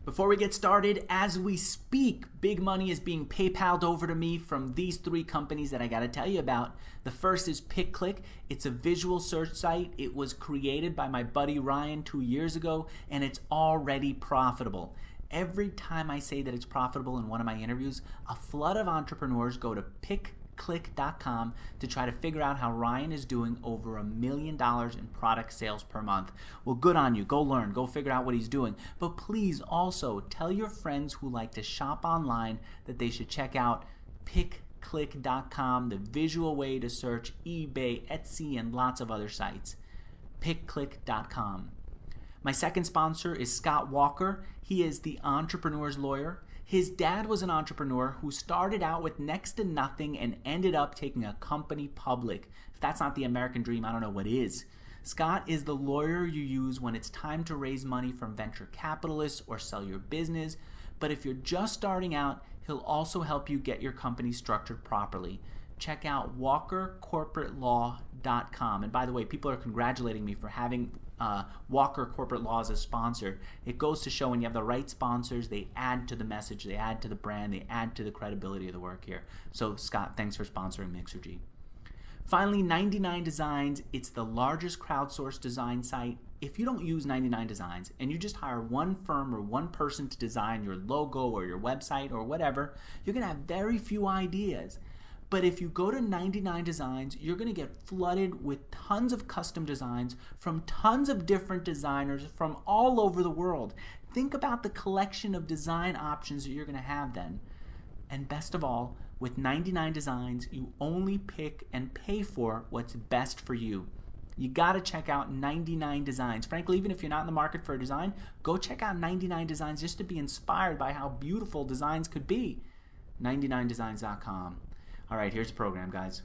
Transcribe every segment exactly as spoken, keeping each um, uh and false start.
Before we get started, as we speak, big money is being PayPal'd over to me from these three companies that I got to tell you about. The first is PickClick. It's a visual search site. It was created by my buddy Ryan two years ago, and it's already profitable. Every time I say that it's profitable in one of my interviews, a flood of entrepreneurs go to pick click dot com to try to figure out how Ryan is doing over a million dollars in product sales per month. Well, good on you. Go learn. Go figure out what he's doing. But please also tell your friends who like to shop online that they should check out pick click dot com, the visual way to search eBay, Etsy, and lots of other sites. pick click dot com. My second sponsor is Scott Walker. He is the entrepreneur's lawyer. His dad was an entrepreneur who started out with next to nothing and ended up taking a company public. If that's not the American dream, I don't know what is. Scott is the lawyer you use when it's time to raise money from venture capitalists or sell your business. But if you're just starting out, he'll also help you get your company structured properly. Check out walker corporate law dot com. And by the way, people are congratulating me for having uh, Walker Corporate Law as a sponsor. It goes to show when you have the right sponsors, they add to the message, they add to the brand, they add to the credibility of the work here. So Scott, thanks for sponsoring Mixergy. Finally, ninety-nine Designs. It's the largest crowdsourced design site. If you don't use ninety-nine Designs and you just hire one firm or one person to design your logo or your website or whatever, you're going to have very few ideas. But if you go to ninety-nine Designs, you're going to get flooded with tons of custom designs from tons of different designers from all over the world. Think about the collection of design options that you're going to have then. And best of all, with ninety-nine Designs, you only pick and pay for what's best for you. You got to check out ninety-nine Designs. Frankly, even if you're not in the market for a design, go check out ninety-nine Designs just to be inspired by how beautiful designs could be. ninety-nine designs dot com. All right, here's the program, guys.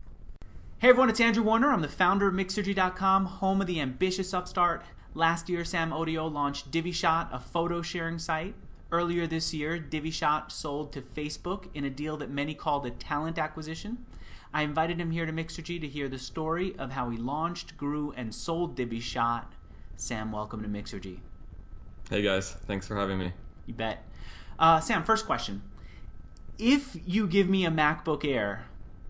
Hey everyone, it's Andrew Warner. I'm the founder of Mixergy dot com, home of the ambitious upstart. Last year, Sam Odio launched DiviShot, a photo sharing site. Earlier this year, DiviShot sold to Facebook in a deal that many called a talent acquisition. I invited him here to Mixergy to hear the story of how he launched, grew, and sold DiviShot. Sam, welcome to Mixergy. Hey guys, thanks for having me. You bet. Uh, Sam, first question. If you give me a MacBook Air,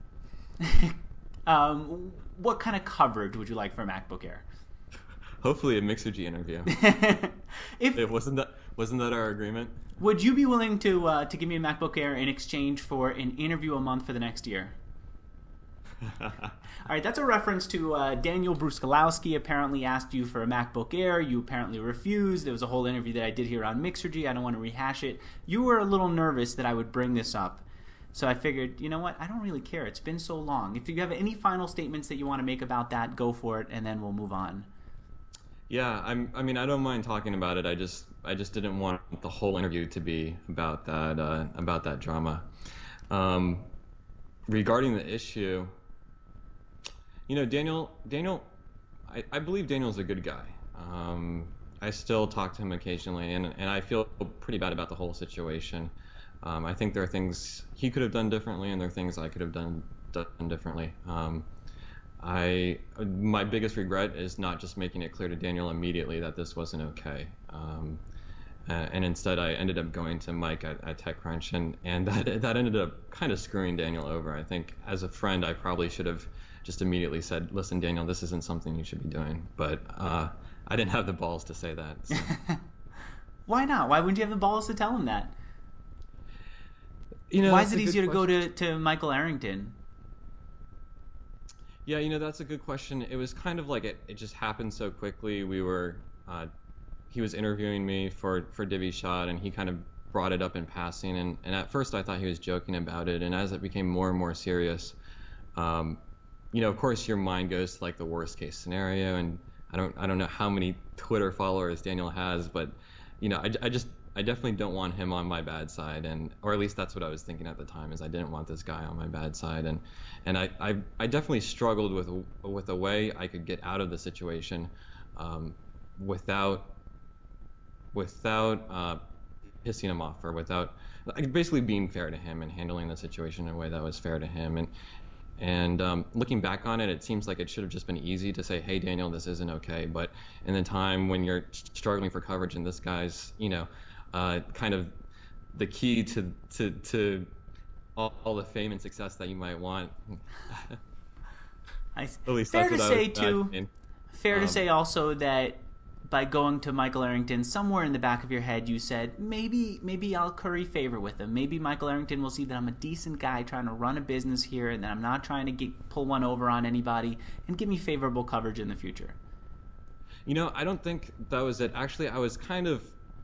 um, what kind of coverage would you like for a MacBook Air? Hopefully a Mixergy interview. if it wasn't that wasn't that our agreement? Would you be willing to uh, to give me a MacBook Air in exchange for an interview a month for the next year? All right, that's a reference to uh, Daniel Bruskalowski apparently asked you for a MacBook Air. You apparently refused. There was a whole interview that I did here on Mixergy. I don't want to rehash it. You were a little nervous that I would bring this up. So I figured, you know what? I don't really care. It's been so long. If you have any final statements that you want to make about that, go for it, and then we'll move on. Yeah, I'm, I mean, I don't mind talking about it. I just I just didn't want the whole interview to be about that, uh, about that drama. Um, regarding the issue... You know, Daniel, Daniel, I, I believe Daniel's a good guy. Um, I still talk to him occasionally, and, and I feel pretty bad about the whole situation. Um, I think there are things he could have done differently, and there are things I could have done, done differently. Um, I, my biggest regret is not just making it clear to Daniel immediately that this wasn't okay. Um, uh, and instead, I ended up going to Mike at, at TechCrunch, and, and that, that ended up kind of screwing Daniel over. I think as a friend, I probably should have just immediately said, listen, Daniel, this isn't something you should be doing. But uh, I didn't have the balls to say that. So. Why not? Why wouldn't you have the balls to tell him that? You know, Why is it easier to go to, to Michael Arrington? Yeah, you know, that's a good question. It was kind of like it, it just happened so quickly. We were, uh, he was interviewing me for, for DiviShot, and he kind of brought it up in passing. And, and at first I thought he was joking about it. And as it became more and more serious, um, you know, of course, your mind goes to like the worst case scenario, and I don't, I don't know how many Twitter followers Daniel has, but you know, I, I just, I definitely don't want him on my bad side, and or at least that's what I was thinking at the time, is I didn't want this guy on my bad side, and and I, I, I definitely struggled with with a way I could get out of the situation, um, without, without uh, pissing him off, or without, like, basically being fair to him and handling the situation in a way that was fair to him, and. And um, looking back on it, it seems like it should have just been easy to say, hey, Daniel, this isn't okay. But in the time when you're struggling for coverage and this guy's, you know, uh, kind of the key to to to all, all the fame and success that you might want. I, At least fair that's to what I was say too. imagining. Fair to Um, say also that by going to Michael Arrington, somewhere in the back of your head you said, maybe maybe I'll curry favor with him. Maybe Michael Arrington will see that I'm a decent guy trying to run a business here and that I'm not trying to get, pull one over on anybody and give me favorable coverage in the future. You know, I don't think that was it. Actually, I was kind of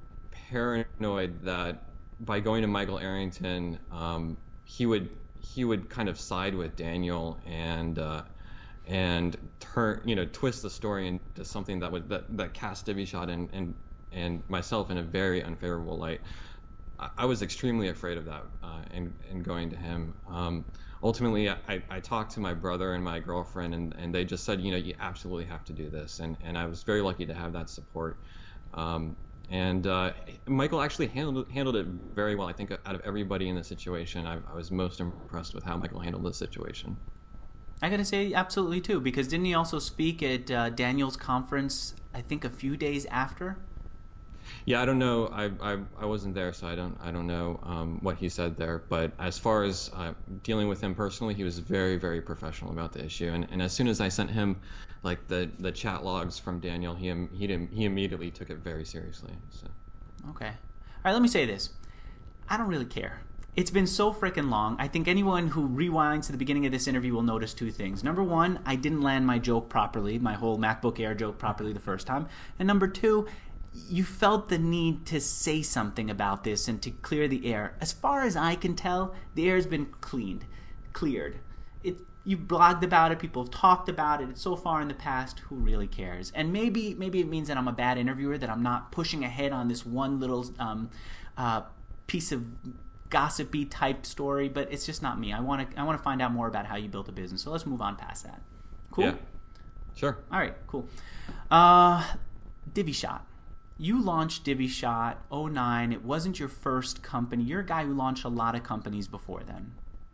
paranoid that by going to Michael Arrington, um, he would he would kind of side with Daniel and uh, and turn you know twist the story into something that would that, that cast Divvyshot and, and and myself in a very unfavorable light. I, I was extremely afraid of that uh, and and going to him. Um, ultimately, I, I talked to my brother and my girlfriend, and, and they just said, you know, you absolutely have to do this, and and I was very lucky to have that support. Um, and uh, Michael actually handled handled it very well. I think out of everybody in the situation, I, I was most impressed with how Michael handled the situation. I gotta say, absolutely too, because didn't he also speak at uh, Daniel's conference, I think a few days after? Yeah, I don't know. I, I I wasn't there, so I don't I don't know um, what he said there. But as far as uh, dealing with him personally, he was very very professional about the issue. And, and as soon as I sent him like the, the chat logs from Daniel, he he he immediately took it very seriously. So. Okay. All right, let me say this. I don't really care. It's been so freaking long. I think anyone who rewinds to the beginning of this interview will notice two things. Number one, I didn't land my joke properly, my whole MacBook Air joke properly the first time. And number two, you felt the need to say something about this and to clear the air. As far as I can tell, the air has been cleaned, cleared. It, you blogged about it, people have talked about it, it's so far in the past, who really cares? And maybe maybe it means that I'm a bad interviewer, that I'm not pushing ahead on this one little um, uh, piece of gossipy type story, but it's just not me. I want to I want to find out more about how you built a business. So let's move on past that. Cool? Yeah. Sure. All right, cool. Uh, Divvyshot. You launched Divvyshot oh nine. It wasn't your first company. You're a guy who launched a lot of companies before then.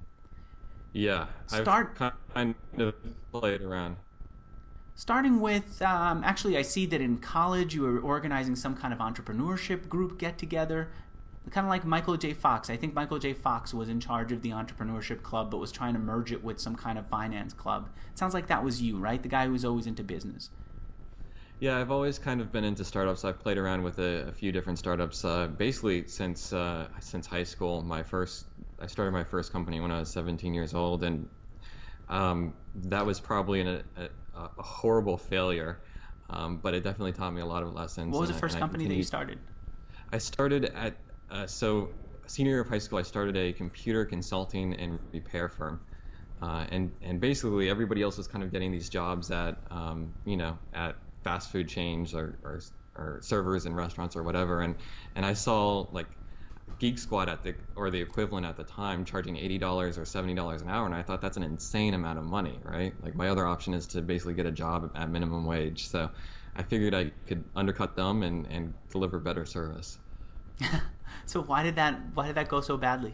Yeah. Start I've kind of played around. Starting with, um, actually, I see that in college you were organizing some kind of entrepreneurship group get together. Kind of like Michael J. Fox. I think Michael J. Fox was in charge of the entrepreneurship club, but was trying to merge it with some kind of finance club. It sounds like that was you, right? The guy who was always into business. Yeah, I've always kind of been into startups. I've played around with a, a few different startups, uh, basically since uh, since high school. My first, I started my first company when I was seventeen years old, and um, that was probably an, a, a horrible failure, um, but it definitely taught me a lot of lessons. What was the and first I, company that you started? I started at uh, so senior year of high school. I started a computer consulting and repair firm. Uh, and and basically everybody else was kind of getting these jobs at um, you know at fast food chains or, or or servers in restaurants or whatever, and and I saw like Geek Squad at the or the equivalent at the time charging eighty dollars or seventy dollars an hour, and I thought that's an insane amount of money, right? Like my other option is to basically get a job at minimum wage, so I figured I could undercut them and, and deliver better service. So why did that why did that go so badly?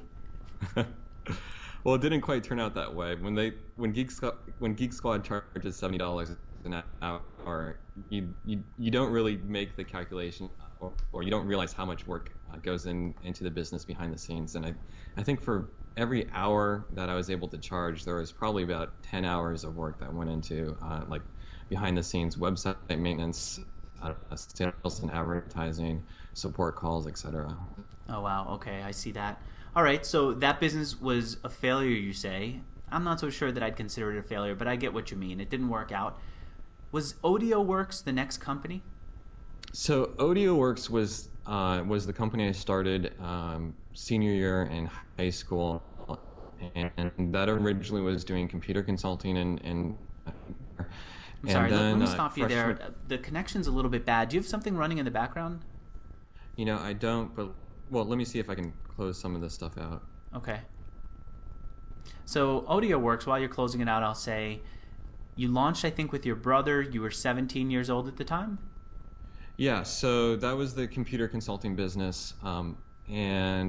Well, it didn't quite turn out that way. When they when Geek Squad when Geek Squad charges seventy dollars an hour, you you you don't really make the calculation, or, or you don't realize how much work uh, goes in into the business behind the scenes. And I I think for every hour that I was able to charge, there was probably about ten hours of work that went into uh, like behind the scenes website maintenance, uh, sales and advertising, support calls, et cetera. Oh wow, okay, I see that. All right, so that business was a failure, you say. I'm not so sure that I'd consider it a failure, but I get what you mean. It didn't work out. Was OdioWorks the next company? So OdioWorks was uh, was the company I started um, senior year in high school, and that originally was doing computer consulting and. and I'm sorry, and then, let, let me uh, stop you there. The connection's a little bit bad. Do you have something running in the background? You know, I don't, but, well, let me see if I can close some of this stuff out. Okay. So OdioWorks, while you're closing it out, I'll say you launched, I think, with your brother. You were seventeen years old at the time? Yeah, so that was the computer consulting business. Um, and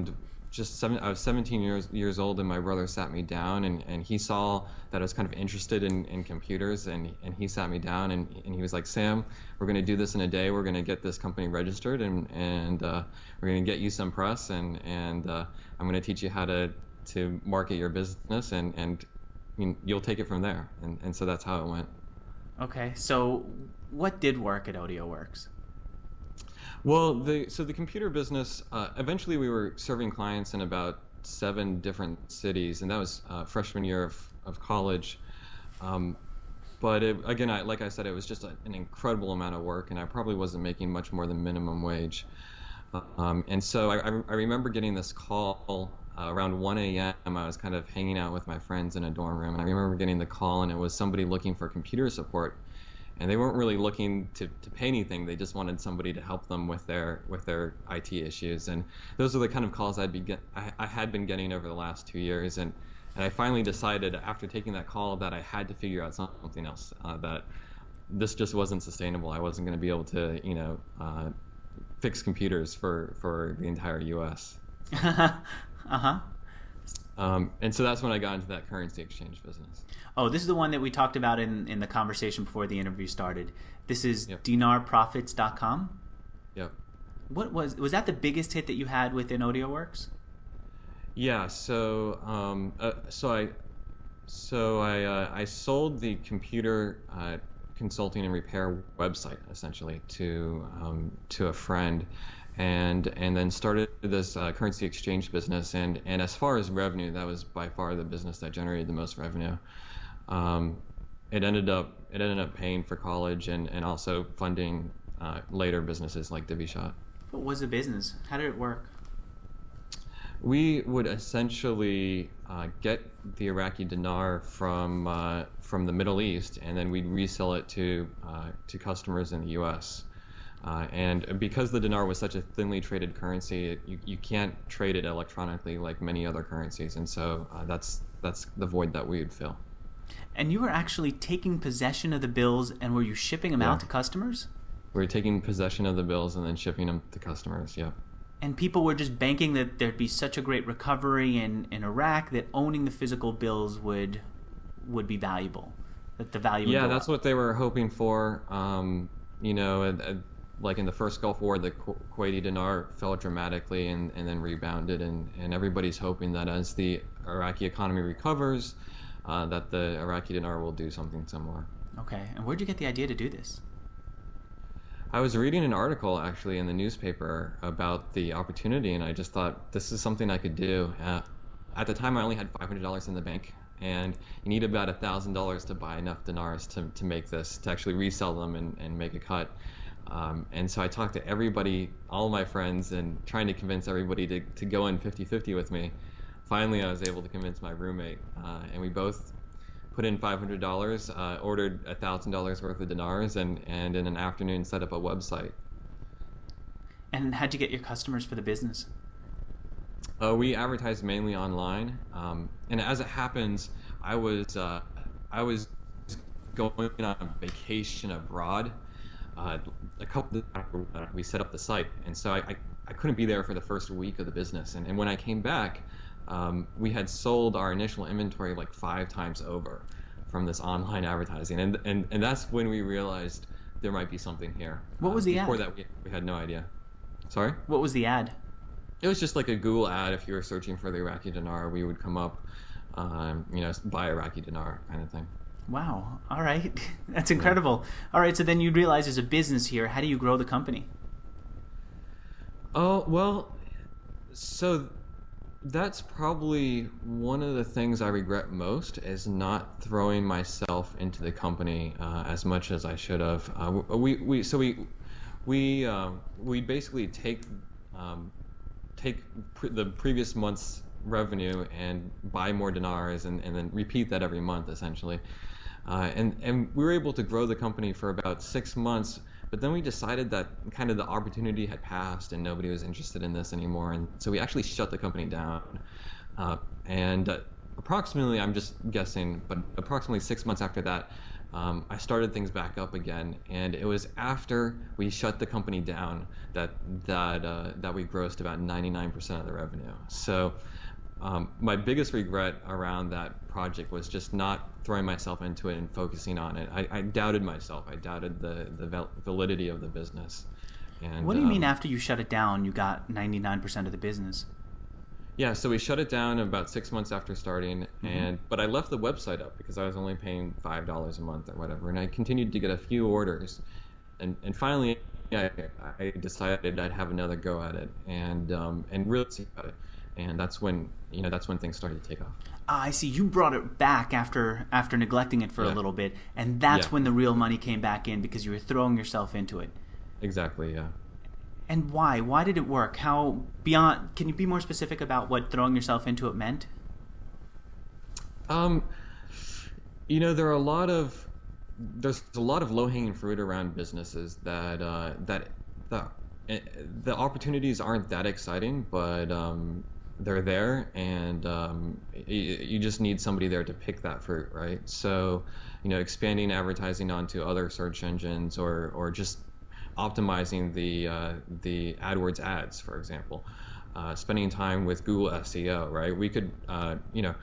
just seven, I was seventeen years years old, and my brother sat me down, and, and he saw that I was kind of interested in, in computers, and and he sat me down, and, and he was like, Sam, we're going to do this in a day. We're going to get this company registered, and and uh, we're going to get you some press, and and uh, I'm going to teach you how to to market your business, and and I mean, you'll take it from there. And and so that's how it went. Okay, so what did work at AudioWorks? Well, the so the computer business, uh, eventually we were serving clients in about seven different cities, and that was uh, freshman year of, of college. Um, but it, again, I, like I said, it was just a, an incredible amount of work, and I probably wasn't making much more than minimum wage. Um, and so I, I remember getting this call uh, around one a m I was kind of hanging out with my friends in a dorm room, and I remember getting the call, and it was somebody looking for computer support. And they weren't really looking to, to pay anything. They just wanted somebody to help them with their with their I T issues. And those are the kind of calls I'd be get, I, I had been getting over the last two years. And, and I finally decided after taking that call that I had to figure out something else. Uh, that this just wasn't sustainable. I wasn't going to be able to, you know, uh, fix computers for, for the entire U S Uh-huh. Um, and so that's when I got into that currency exchange business. Oh, this is the one that we talked about in, in the conversation before the interview started. This is Yep. dinar profits dot com. Yep. What was was that the biggest hit that you had within AudioWorks? Yeah. So, um, uh, so I, so I, uh, I sold the computer uh, consulting and repair website essentially to um, to a friend, and and then started this uh, currency exchange business. And and as far as revenue, that was by far the business that generated the most revenue. Um, it ended up it ended up paying for college and, and also funding uh, later businesses like DiviShot. What was the business? How did it work? We would essentially uh, get the Iraqi dinar from uh, from the Middle East, and then we'd resell it to uh, to customers in the U S. Uh, and because the dinar was such a thinly traded currency, it, you, you can't trade it electronically like many other currencies, and so uh, that's that's the void that we would fill. And you were actually taking possession of the bills, and were you shipping them Yeah. out to customers? We were taking possession of the bills and then shipping them to customers. Yeah. And people were just banking that there'd be such a great recovery in, in Iraq that owning the physical bills would would be valuable, that the value would Yeah, go that's up. what they were hoping for. Um, you know, uh, uh, like in the first Gulf War, the Ku- Kuwaiti dinar fell dramatically and, and then rebounded, and, and everybody's hoping that as the Iraqi economy recovers, uh, that the Iraqi dinar will do something similar. Okay, and where'd you get the idea to do this? I was reading an article actually in the newspaper about the opportunity, and I just thought this is something I could do. Uh, at the time, I only had five hundred dollars in the bank, and you need about one thousand dollars to buy enough dinars to, to make this, to actually resell them and, and make a cut. Um, and so I talked to everybody, all my friends, and trying to convince everybody to, to go in fifty fifty with me. Finally, I was able to convince my roommate, uh, and we both put in five hundred dollars, uh, ordered one thousand dollars worth of dinars, and, and in an afternoon set up a website. And how'd you get your customers for the business? Uh, we advertised mainly online, um, and as it happens, I was uh, I was going on a vacation abroad. Uh, a couple of uh, we set up the site, and so I, I, I couldn't be there for the first week of the business. And, and when I came back, um, we had sold our initial inventory like five times over from this online advertising, and and, and that's when we realized there might be something here. What was uh, the before ad? that we, we had no idea. Sorry? What was the ad? It was just like a Google ad. If you were searching for the Iraqi dinar, we would come up, um, you know, buy Iraqi dinar kind of thing. Wow. All right. That's incredible. All right. So then you realize there's a business here. How do you grow the company? Oh, well, so that's probably one of the things I regret most is not throwing myself into the company uh, as much as I should have. Uh, we, we, so we, we, uh, we basically take, um, take pre- the previous month's revenue and buy more dinars and, and then repeat that every month essentially. Uh, and, and we were able to grow the company for about six months, but then we decided that kind of the opportunity had passed and nobody was interested in this anymore. And so we actually shut the company down. Uh, and uh, approximately, I'm just guessing, but approximately six months after that, um, I started things back up again, and it was after we shut the company down that that uh, that we grossed about ninety-nine percent of the revenue. So um, my biggest regret around that project was just not throwing myself into it and focusing on it. I, I doubted myself. I doubted the the val- validity of the business. And What do you mean um, after you shut it down, you got ninety-nine percent of the business? yeah, so we shut it down about six months after starting, Mm-hmm. and but I left the website up because I was only paying five dollars a month or whatever, and I continued to get a few orders, and and finally I, I decided I'd have another go at it, and um, and really see about it, and that's when you know that's when things started to take off. Ah, I see. You brought it back after after neglecting it for a Yeah. little bit, and that's Yeah. when the real money came back in because you were throwing yourself into it. Exactly, yeah. And why? Why did it work? How beyond? Can you be more specific about what throwing yourself into it meant? Um, you know, there are a lot of there's a lot of low-hanging fruit around businesses that uh, that the eh, the opportunities aren't that exciting, but um, they're there, and um, you, you just need somebody there to pick that fruit, right? So, you know, expanding advertising onto other search engines, or or just optimizing the uh, the AdWords ads, for example, uh, spending time with Google S E O, right? We could, uh, you know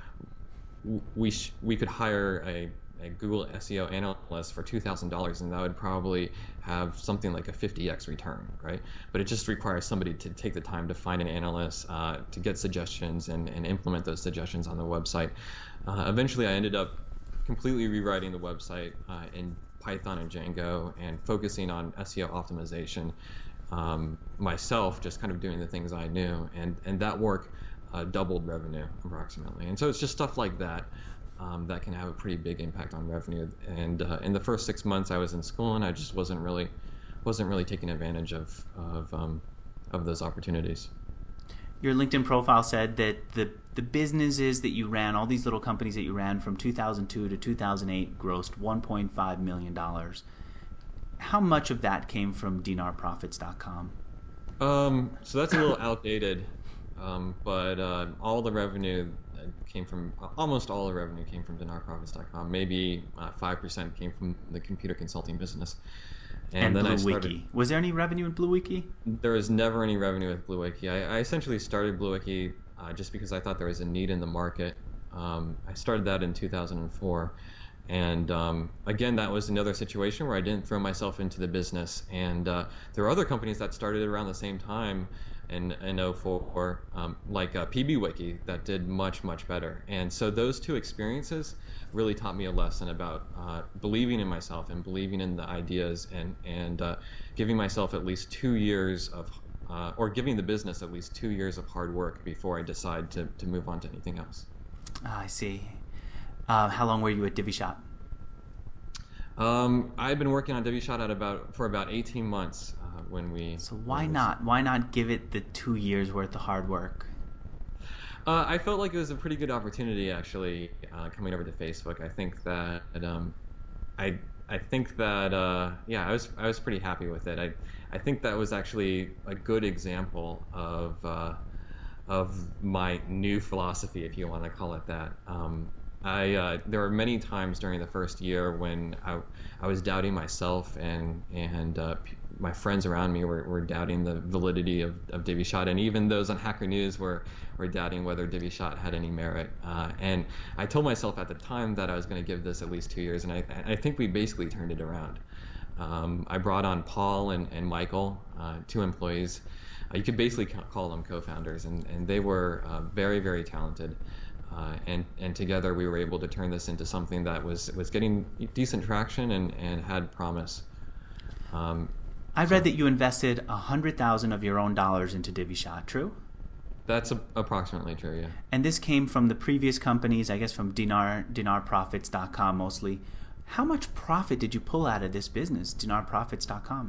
we sh- we could hire a, a Google S E O analyst for two thousand dollars, and that would probably have something like a fifty x return, right? But it just requires somebody to take the time to find an analyst, uh, to get suggestions and, and implement those suggestions on the website. Uh, eventually, I ended up completely rewriting the website uh, in Python and Django and focusing on S E O optimization um, myself, just kind of doing the things I knew, and and that work uh, doubled revenue approximately. And so it's just stuff like that um, that can have a pretty big impact on revenue. And uh, in the first six months I was in school, and I just wasn't really wasn't really taking advantage of of um, of those opportunities. Your LinkedIn profile said that the the businesses that you ran, all these little companies that you ran from two thousand two to two thousand eight, grossed one point five million dollars. How much of that came from dinar profits dot com? Um, so that's a little outdated, um, but uh, all the revenue came from almost all the revenue came from dinar profits dot com. Maybe uh, five percent came from the computer consulting business. And, And then I Blue started. Wiki. Was there any revenue in Blue Wiki? There was never any revenue with Blue Wiki. I, I essentially started Blue Wiki uh, just because I thought there was a need in the market. Um, I started that in two thousand four. And um, again, that was another situation where I didn't throw myself into the business. And uh, there were other companies that started around the same time in, in oh four, um, like uh, PBWiki, that did much, much better. And so those two experiences really taught me a lesson about uh, believing in myself and believing in the ideas, and, and uh, giving myself at least two years of, uh, or giving the business at least two years of hard work before I decide to, to move on to anything else. Ah, I see. Uh, how long were you at DiviShot? Um, I've been working on DiviShot at about for about eighteen months uh, when we. So why when we- not? Why not give it the two years worth of hard work? Uh, I felt like it was a pretty good opportunity, actually, uh, coming over to Facebook. I think that um, I I think that uh, yeah, I was I was pretty happy with it. I I think that was actually a good example of uh, of my new philosophy, if you want to call it that. Um, I uh, there were many times during the first year when I, I was doubting myself, and and uh, p- my friends around me were, were doubting the validity of, of DiviShot, and even those on Hacker News were, were doubting whether DiviShot had any merit. Uh, and I told myself at the time that I was going to give this at least two years, and I, I think we basically turned it around. Um, I brought on Paul and, and Michael, uh, two employees. Uh, you could basically ca- call them co-founders, and, and they were uh, very, very talented. Uh, and and together we were able to turn this into something that was was getting decent traction and, and had promise. Um, I read that you invested a hundred thousand of your own dollars into DiviShot. True? that's a, approximately true, yeah. And this came from the previous companies, I guess from dinar dinar profits dot com mostly. How much profit did you pull out of this business, dinar profits dot com?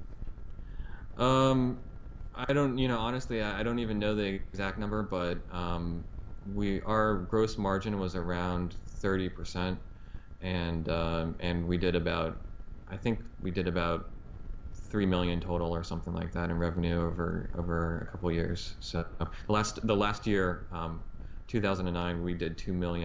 Um, I don't, you know, honestly, I, I don't even know the exact number, but um, we our gross margin was around thirty percent, and um, and we did about, I think we did about three million total or something like that in revenue over over a couple of years. So the last the last year, um, two thousand nine, we did two million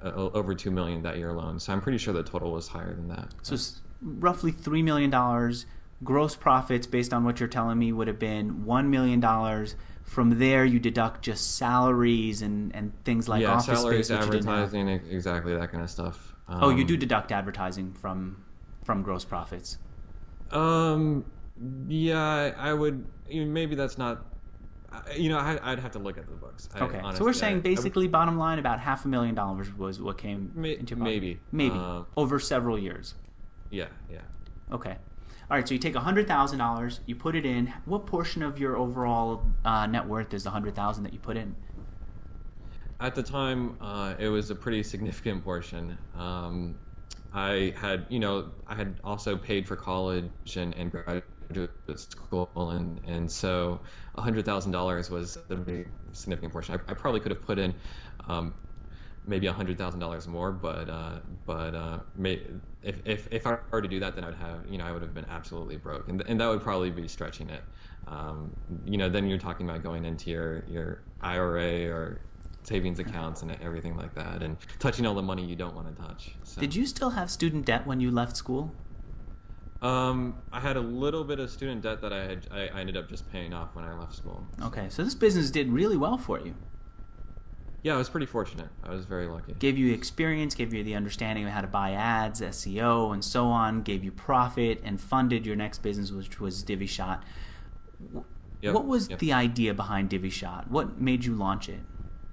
uh, over two million that year alone. So I'm pretty sure the total was higher than that. So it's roughly three million dollars. Gross profits, based on what you're telling me, would have been one million dollars. From there, you deduct just salaries and, and things like yeah, office salaries, space, which you didn't have. advertising, ex- exactly that kind of stuff. Um, Oh, you do deduct advertising from from gross profits. Um, yeah, I, I would. You know, maybe that's not. I- You know, I, I'd have to look at the books. I, Okay, so honestly, we're I- saying I would- basically, bottom line, about half a million dollars was what came May- into your pocket. maybe. maybe Uh, over several years. yeah, yeah. Okay, all right. So you take a hundred thousand dollars, you put it in. What portion of your overall uh, net worth is the hundred thousand that you put in? At the time, uh, it was a pretty significant portion. Um, I had, you know, I had also paid for college and, and graduate school, and, and so one hundred thousand dollars was a very significant portion. I, I probably could have put in um, maybe one hundred thousand dollars more, but uh, but uh, may, if, if, if I were to do that, then I would have, you know, I would have been absolutely broke, and, and that would probably be stretching it. Um, you know, then you're talking about going into your, your I R A or savings accounts and everything like that, and touching all the money you don't want to touch. So, Did you still have student debt when you left school? Um, I had a little bit of student debt that I had. I, I ended up just paying off when I left school. Okay, so this business did really well for you. Yeah, I was pretty fortunate. I was very lucky. Gave you experience, gave you the understanding of how to buy ads, S E O, and so on. Gave you profit and funded your next business, which was DiviShot. Yep, What was yep. the idea behind DiviShot? What made you launch it?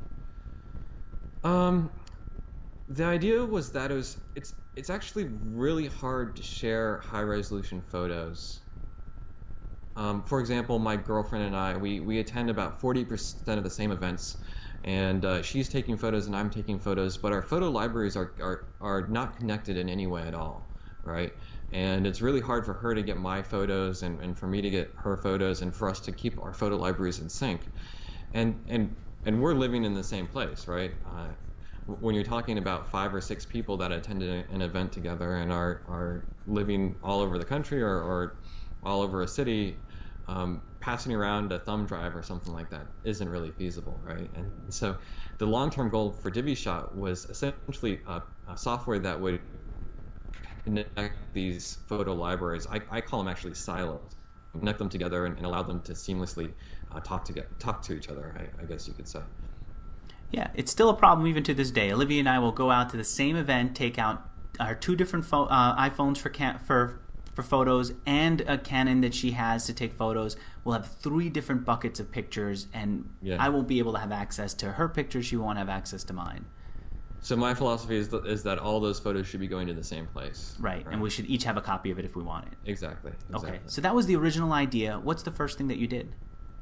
Um, the idea was that it was it's it's actually really hard to share high resolution photos. Um, for example, my girlfriend and I we we attend about forty percent of the same events, and uh, she's taking photos and I'm taking photos, but our photo libraries are are are not connected in any way at all, right? And it's really hard for her to get my photos and, and for me to get her photos and for us to keep our photo libraries in sync. And and and we're living in the same place, right? Uh, when you're talking about five or six people that attended an event together and are, are living all over the country or, or all over a city, um, passing around a thumb drive or something like that isn't really feasible, right? And so the long-term goal for DiviShot was essentially a, a software that would connect these photo libraries. I, I call them actually silos. Connect them together and, and allow them to seamlessly uh, talk to get, talk to each other, I, I guess you could say. Yeah, it's still a problem even to this day. Olivia and I will go out to the same event, take out our two different pho- uh, iPhones for can- for for photos and a Canon that she has to take photos. We'll have three different buckets of pictures, and Yeah. I won't be able to have access to her pictures. She won't have access to mine. So my philosophy is, th- is that all those photos should be going to the same place. Right, and we should each have a copy of it if we want it. Exactly. exactly. Okay, so that was the original idea. What's the first thing that you did?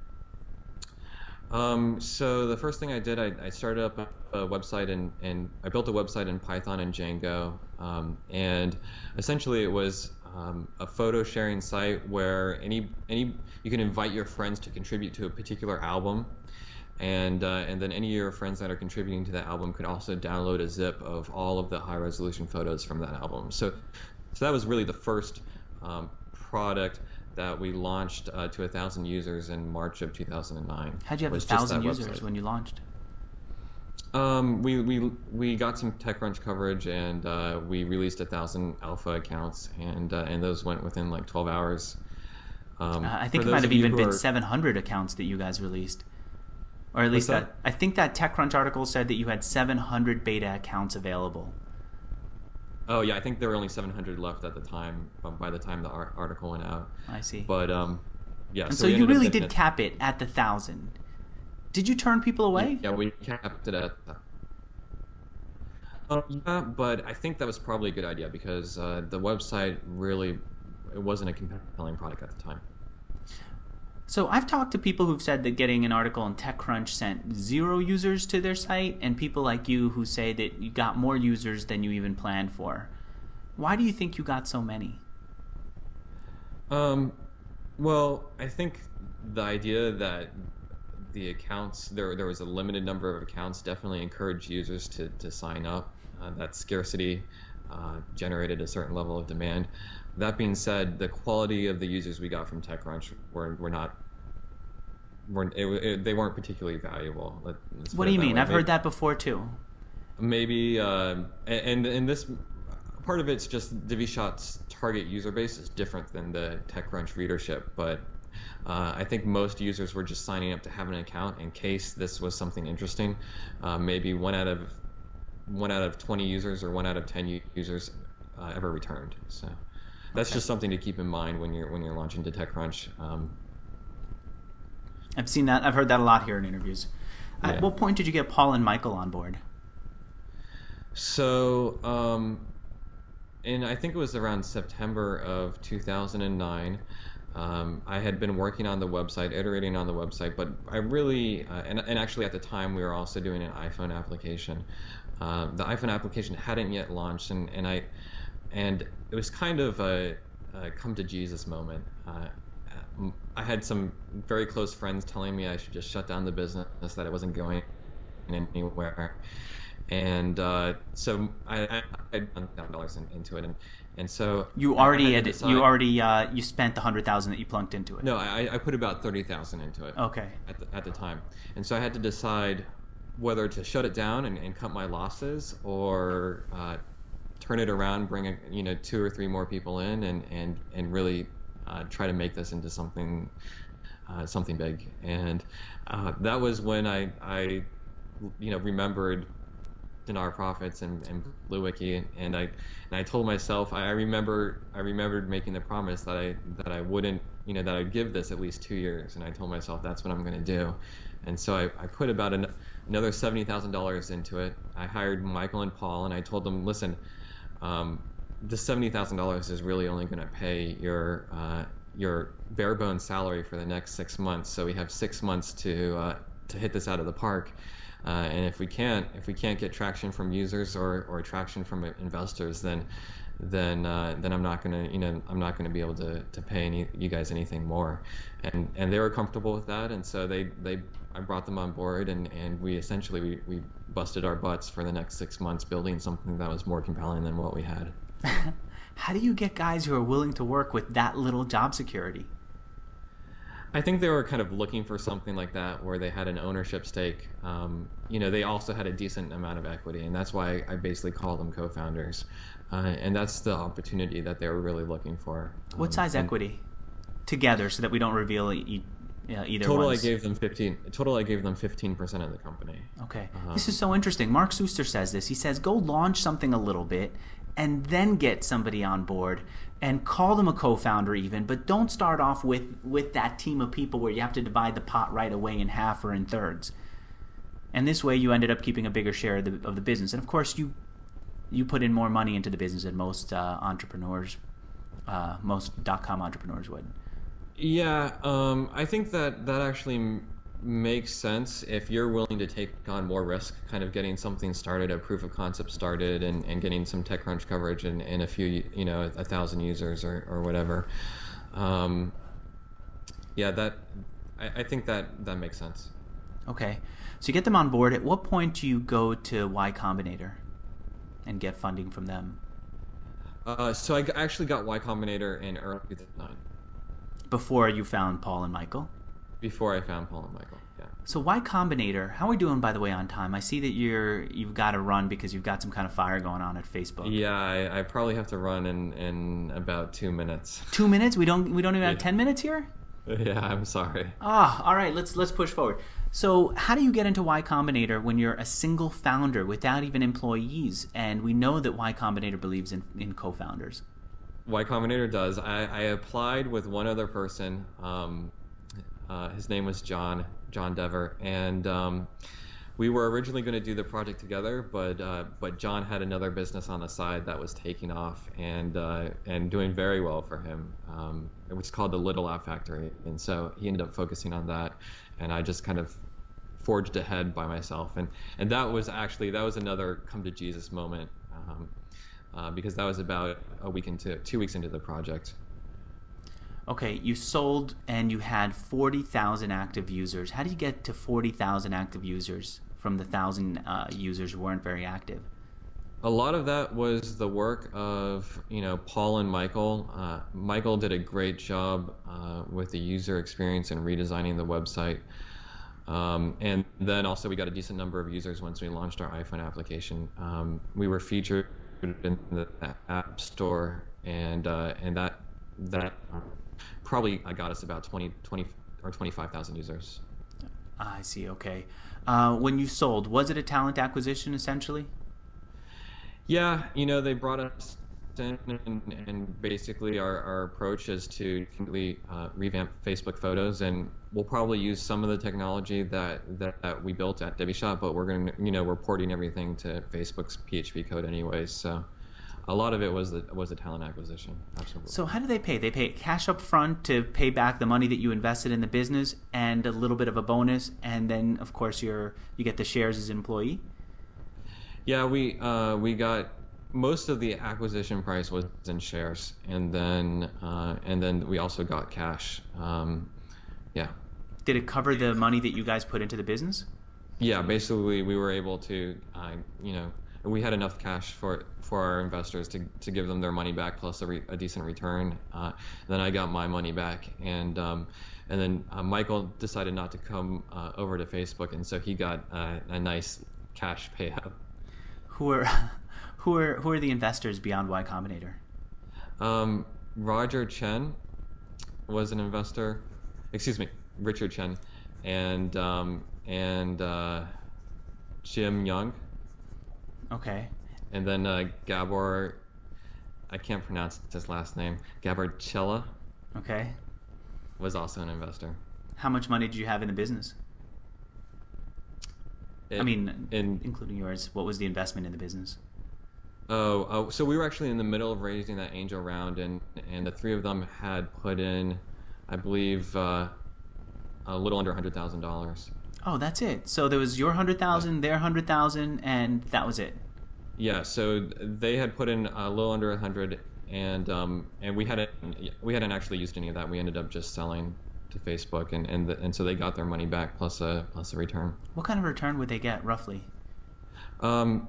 Um, so the first thing I did, I, I started up a, a website and, and I built a website in Python and Django. Um, and essentially it was um, a photo sharing site where any any you can invite your friends to contribute to a particular album. And uh, and then any of your friends that are contributing to that album could also download a zip of all of the high resolution photos from that album. So so that was really the first um, product that we launched uh, to a thousand users in March of two thousand nine. How'd you have a was just thousand that users website. when you launched? Um, we, we we got some TechCrunch coverage and uh, we released a thousand alpha accounts and uh, and those went within like twelve hours. Um, Uh, I think for it those might have of you even who been are- seven hundred accounts that you guys released. Or at least that? that? I think that TechCrunch article said that you had seven hundred beta accounts available. Oh yeah, I think there were only seven hundred left at the time. Um, by the time the ar- article went out. I see. But um, yeah. and so, we you ended up really getting did it- cap it at the thousand. Did you turn people away? Yeah, we capped it at. Um, yeah, but I think that was probably a good idea because uh, the website really it wasn't a compelling product at the time. So I've talked to people who've said that getting an article in TechCrunch sent zero users to their site, and people like you who say that you got more users than you even planned for. Why do you think you got so many? Um, well, I think the idea that the accounts there there was a limited number of accounts definitely encouraged users to to sign up. Uh, that scarcity uh, generated a certain level of demand. That being said, the quality of the users we got from TechCrunch were were not weren't it, it, they weren't particularly valuable. Let, let's put What do it you that mean? way. I've They- heard that before too. maybe, uh, and and this part of it's just DiviShot's target user base is different than the TechCrunch readership, but uh, I think most users were just signing up to have an account in case this was something interesting. Uh, maybe one out of one out of twenty users or one out of ten users uh, ever returned. So that's Okay. just something to keep in mind when you're when you're launching to TechCrunch. Um, I've seen that. I've heard that a lot here in interviews. At Yeah. what point did you get Paul and Michael on board? So, um, and I think it was around September of two thousand nine. Um, I had been working on the website, iterating on the website, but I really, uh, and, and actually at the time we were also doing an iPhone application. Uh, the iPhone application hadn't yet launched, and, and I, and it was kind of a, a come to Jesus moment. Uh, I had some very close friends telling me I should just shut down the business, that it wasn't going anywhere. And uh, so I, I had one thousand dollars in, into it, and and so You I- I already had had, to decide- you already uh, you spent the hundred thousand that you plunked into it. no, I, I put about thirty thousand into it Okay. at the, at the time, and so I had to decide whether to shut it down and, and cut my losses, or uh, turn it around, bring a, you know two or three more people in, and and and really uh, try to make this into something uh, something big. And uh, that was when I I you know remembered Dinar Profits and, and BlueWiki, and I and I told myself, I remember I remembered making the promise that I that I wouldn't you know that I'd give this at least two years, and I told myself that's what I'm going to do. And so I, I put about an, another seventy thousand dollars into it. I hired Michael and Paul, and I told them, listen, um, this seventy thousand dollars is really only going to pay your uh, your bare bones salary for the next six months. So we have six months to uh, to hit this out of the park. Uh, and if we can't, if we can't get traction from users or, or traction from investors, then then uh, then I'm not gonna, you know, I'm not gonna be able to, to pay any, you guys anything more. And and they were comfortable with that, and so they, they I brought them on board, and, and we essentially we, we busted our butts for the next six months building something that was more compelling than what we had. How do you get guys who are willing to work with that little job security? I think they were kind of looking for something like that where they had an ownership stake. Um, you know, they also had a decent amount of equity, and that's why I basically call them co-founders. Uh, and that's the opportunity that they were really looking for. What Um, size and equity together, so that we don't reveal e- uh, either Total, one's. I gave them fifteen. Total, I gave them fifteen percent of the company. Okay. Uh-huh. This is so interesting. Mark Suster says this. He says, go launch something a little bit and then get somebody on board and call them a co-founder even, but don't start off with, with that team of people where you have to divide the pot right away in half or in thirds. And this way you ended up keeping a bigger share of the, of the business. And of course you you put in more money into the business than most uh, entrepreneurs, uh, most dot-com entrepreneurs would. Yeah, um, I think that that actually m- makes sense if you're willing to take on more risk, kind of getting something started, a proof of concept started, and, and getting some TechCrunch coverage and, and a few, you know, a thousand users or, or whatever. Um, yeah, that I, I think that that makes sense. Okay. So you get them on board. At what point do you go to Y Combinator and get funding from them? Uh, so I g- actually got Y Combinator in early two thousand nine, Before you found Paul and Michael? before I found Paul and Michael. Yeah. So Y Combinator, how are we doing, by the way, on time? I see that you're you've got to run because you've got some kind of fire going on at Facebook. Yeah, I, I probably have to run in, in about two minutes. Two minutes? We don't we don't even have Yeah. ten minutes here? Yeah, I'm sorry. Ah, all right. Let's let's push forward. So, how do you get into Y Combinator when you're a single founder without even employees? And we know that Y Combinator believes in, in co-founders. Y Combinator does. I, I applied with one other person. Um, uh, his name was John, John Dever, and um, we were originally going to do the project together, but uh, but John had another business on the side that was taking off and uh, and doing very well for him. Um, it was called the Little App Factory, and so he ended up focusing on that, and I just kind of forged ahead by myself, and and that was actually that was another come to Jesus moment. Um, Uh, because that was about a week into two weeks into the project. Okay, you sold and you had forty thousand active users. How do you get to forty thousand active users from the one thousand uh, users who weren't very active? A lot of that was the work of, you know, Paul and Michael. Uh, Michael did a great job uh, with the user experience and redesigning the website. Um, and then also we got a decent number of users once we launched our iPhone application. Um, we were featured in the App Store, and uh, and that that probably got us about twenty, twenty or twenty-five thousand users. I see. Okay. Uh, when you sold, was it a talent acquisition essentially? Yeah, you know, they brought us in, and, and basically our, our approach is to completely uh, revamp Facebook Photos, and we'll probably use some of the technology that, that, that we built at DiviShot, but we're going to, you know, we're porting everything to Facebook's P H P code anyways. So a lot of it was the was the talent acquisition. Absolutely. So how do they pay? They pay cash up front to pay back the money that you invested in the business, and a little bit of a bonus, and then of course you're you get the shares as an employee. Yeah, we uh, we got most of the acquisition price was in shares, and then uh, and then we also got cash. Um, yeah. Did it cover the money that you guys put into the business? Yeah, basically we were able to, uh, you know, we had enough cash for for our investors to, to give them their money back plus a, re, a decent return. Uh, then I got my money back, and um, and then uh, Michael decided not to come uh, over to Facebook, and so he got uh, a nice cash payout. Who are who are who are the investors beyond Y Combinator? Um, Roger Chen was an investor. Excuse me, Richard Chen, and um, and uh, Jim Young. Okay. And then uh, Gabor, I can't pronounce his last name. Gabor Chella. Okay. Was also an investor. How much money did you have in the business? It, I mean, in, including yours. What was the investment in the business? Oh, oh, so we were actually in the middle of raising that angel round, and and the three of them had put in, I believe, uh, a little under a hundred thousand dollars. Oh, that's it. So there was your hundred thousand, yeah. Their hundred thousand, and that was it. Yeah. So they had put in a little under a hundred, and um, and we hadn't we hadn't actually used any of that. We ended up just selling to Facebook, and and the, and so they got their money back plus a plus a return. What kind of return would they get roughly? Um.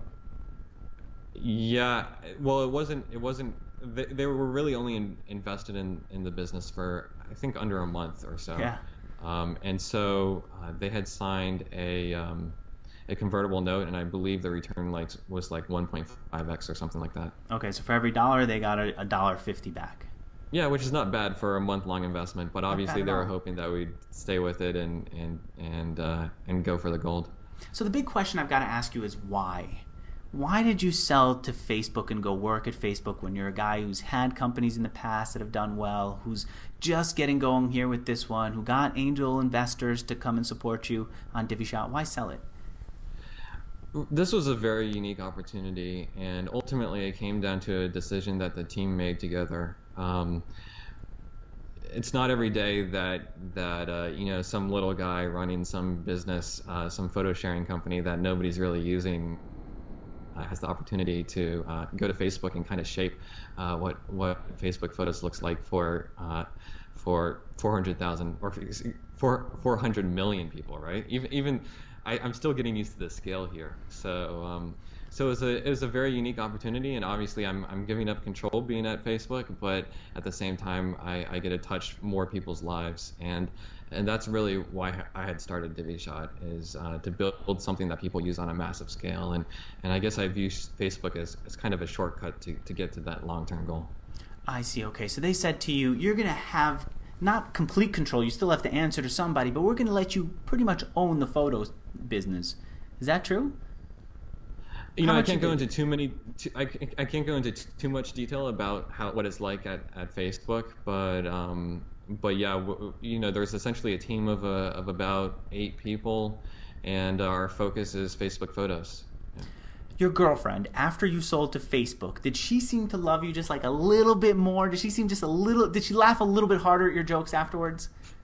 Yeah. Well, it wasn't. It wasn't. They, they were really only in, invested in in the business for I think under a month or so. Yeah. Um, and so uh, they had signed a um, a convertible note, and I believe the return like was like one point five x or something like that. Okay, so for every dollar, they got a, a dollar fifty back. Yeah, which is not bad for a month-long investment, but obviously they were all. hoping that we'd stay with it and and and uh, and go for the gold. So the big question I've got to ask you is why? Why did you sell to Facebook and go work at Facebook when you're a guy who's had companies in the past that have done well, who's just getting going here with this one, who got angel investors to come and support you on DiviShot? Why sell it? This was a very unique opportunity, and ultimately it came down to a decision that the team made together. Um, it's not every day that that uh, you know, some little guy running some business, uh, some photo sharing company that nobody's really using, Uh, has the opportunity to uh, go to Facebook and kind of shape uh, what what Facebook Photos looks like for uh, for four hundred thousand or for four hundred million people, right? Even even I, I'm still getting used to the scale here. So um, so it was a it was a very unique opportunity, and obviously I'm I'm giving up control being at Facebook, but at the same time I, I get to touch more people's lives, and and that's really why I had started DiviShot, is uh, to build something that people use on a massive scale, and and I guess I view Facebook as, as kind of a shortcut to, to get to that long-term goal. I see. Okay, so they said to you, you're going to have not complete control, you still have to answer to somebody, but we're going to let you pretty much own the photos business. Is that true? You know, I can't go into too many. Too, I, I can't go into too much detail about how what it's like at, at Facebook, but um, but yeah, w you know, there's essentially a team of uh, of about eight people, and our focus is Facebook Photos. Yeah. Your girlfriend, after you sold to Facebook, did she seem to love you just like a little bit more? Did she seem just a little? Did she laugh a little bit harder at your jokes afterwards?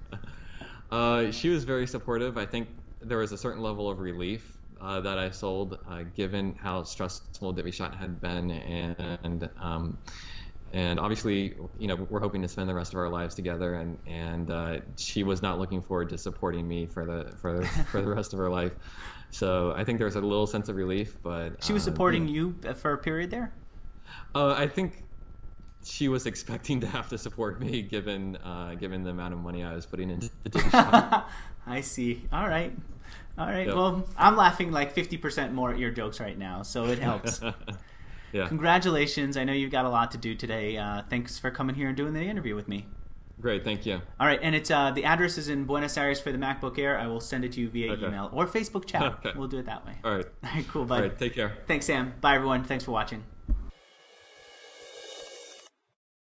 uh, she was very supportive. I think there was a certain level of relief Uh, that I sold, uh, given how stressful DiviShot had been, and um, and obviously, you know, we're hoping to spend the rest of our lives together, and and uh, she was not looking forward to supporting me for the for for the rest of her life. So I think there was a little sense of relief, but she was uh, supporting yeah. you for a period there. Uh, I think she was expecting to have to support me given uh, given the amount of money I was putting into the shop. I see. All right. All right. Yep. Well, I'm laughing like fifty percent more at your jokes right now, so it helps. Yeah. Congratulations. I know you've got a lot to do today. Uh, thanks for coming here and doing the interview with me. Great. Thank you. All right. And it's uh, the address is in Buenos Aires for the MacBook Air. I will send it to you via Okay. email or Facebook chat. Okay. We'll do it that way. All right. All right. Cool, bud. All right. Take care. Thanks, Sam. Bye, everyone. Thanks for watching.